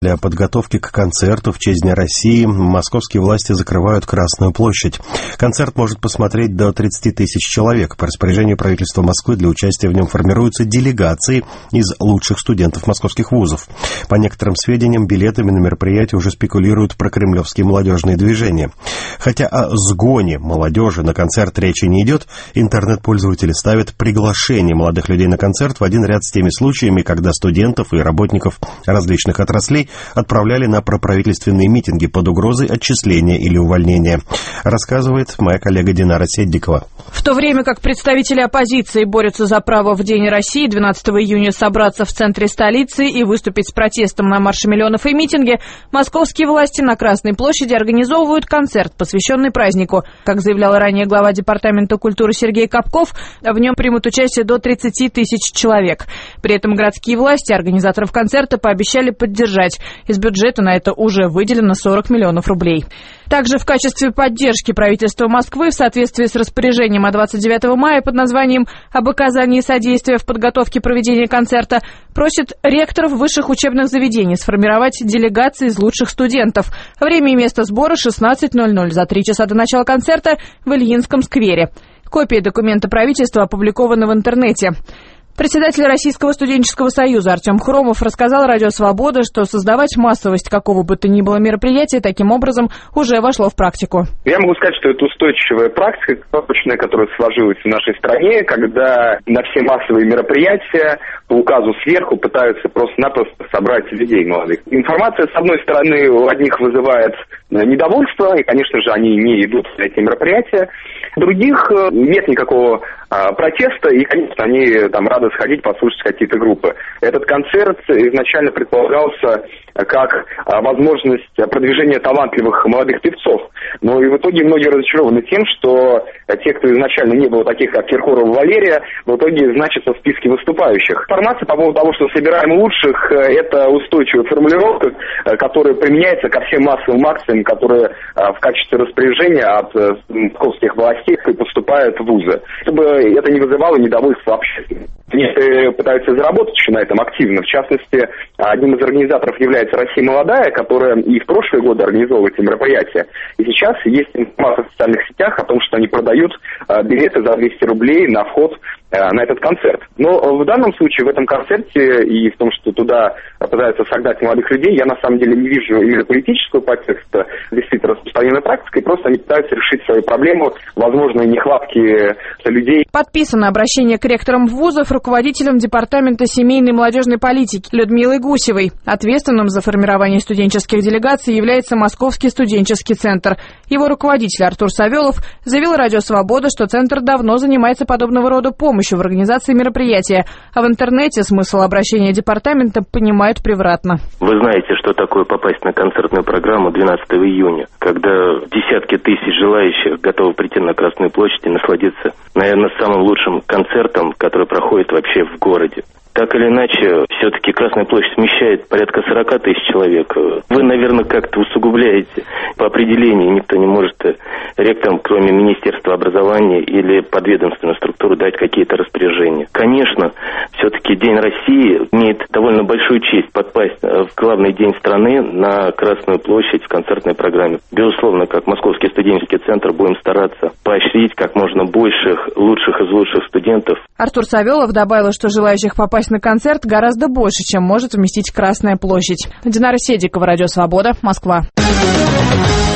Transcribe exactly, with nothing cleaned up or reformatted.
Для подготовки к концерту в честь Дня России московские власти закрывают Красную площадь. Концерт может посмотреть до тридцати тысяч человек. По распоряжению правительства Москвы для участия в нем формируются делегации из лучших студентов московских вузов. По некоторым сведениям, билетами на мероприятие уже спекулируют прокремлевские молодежные движения. Хотя о сгоне молодежи на концерт речи не идет, интернет-пользователи ставят приглашение молодых людей на концерт в один ряд с теми случаями, когда студентов и работников различных отраслей отправляли на проправительственные митинги под угрозой отчисления или увольнения, рассказывает моя коллега Динара Седдикова. В то время как представители оппозиции борются за право в День России двенадцатого июня собраться в центре столицы и выступить с протестом на марше миллионов и митинге, московские власти на Красной площади организовывают концерт, посвященный празднику. Как заявлял ранее глава Департамента культуры Сергей Капков, в нем примут участие до тридцати тысяч человек. При этом городские власти организаторов концерта пообещали поддержать. Из бюджета на это уже выделено сорок миллионов рублей. Также в качестве поддержки правительства Москвы в соответствии с распоряжением от двадцать девятого мая под названием «Об оказании содействия в подготовке проведения концерта» просит ректоров высших учебных заведений сформировать делегации из лучших студентов. Время и место сбора шестнадцать ноль ноль за три часа до начала концерта в Ильинском сквере. Копия документа правительства опубликована в интернете. Председатель Российского студенческого союза Артем Хромов рассказал Радио Свобода, что создавать массовость какого бы то ни было мероприятия таким образом уже вошло в практику. Я могу сказать, что это устойчивая практика, точная, которая сложилась в нашей стране, когда на все массовые мероприятия по указу сверху пытаются просто-напросто собрать людей молодых. Информация, с одной стороны, у одних вызывает недовольство, и, конечно же, они не идут на эти мероприятия. У других нет никакого а, протеста, и, конечно, они там рады сходить, послушать какие-то группы. Этот концерт изначально предполагался как а, возможность продвижения талантливых молодых певцов. Но и в итоге многие разочарованы тем, что те, кто изначально не было таких, как Киркоров Валерия, в итоге значатся в списке выступающих. Информация по поводу того, что собираем лучших, это устойчивая формулировка, которая применяется ко всем массовым акциям, которые а, в качестве распоряжения от а, московских властей поступают в вузы. Чтобы это не вызывало недовольства общественности. Некоторые пытаются заработать еще на этом активно. В частности, одним из организаторов является «Россия молодая», которая и в прошлые годы организовывала эти мероприятия. И сейчас есть информация в социальных сетях о том, что они продают билеты за двести рублей на вход на этот концерт. Но в данном случае, в этом концерте и в том, что туда пытаются согнать молодых людей, я на самом деле не вижу именно политического подтекста, действительно распространенной практикой, просто они пытаются решить свою проблему, возможно, нехватки людей. Подписано обращение к ректорам вузов руководителем Департамента семейной и молодежной политики Людмилой Гусевой. Ответственным за формирование студенческих делегаций является Московский студенческий центр. Его руководитель Артур Савелов заявил Радио Свобода, что центр давно занимается подобного рода помощью в организации мероприятия, а в интернете смысл обращения департамента понимают превратно. Вы знаете, что такое попасть на концертную программу двенадцатого июня, когда десятки тысяч желающих готовы прийти на Красную площадь и насладиться, наверное, самым лучшим концертом, который проходит вообще в городе. Так или иначе, все-таки Красная площадь вмещает порядка сорок тысяч человек. Вы, наверное, как-то усугубляете. По определению никто не может ректорам, кроме Министерства образования или подведомственную структуру, дать какие-то распоряжения. Конечно, все-таки День России имеет довольно большую честь попасть в главный день страны на Красную площадь в концертной программе. Безусловно, как Московский студенческий центр будем стараться поощрить как можно больших, лучших из лучших студентов. Артур Савелов добавил, что желающих попасть на концерт гораздо больше, чем может вместить Красная площадь. Динара Седдикова, Радио Свобода, Москва.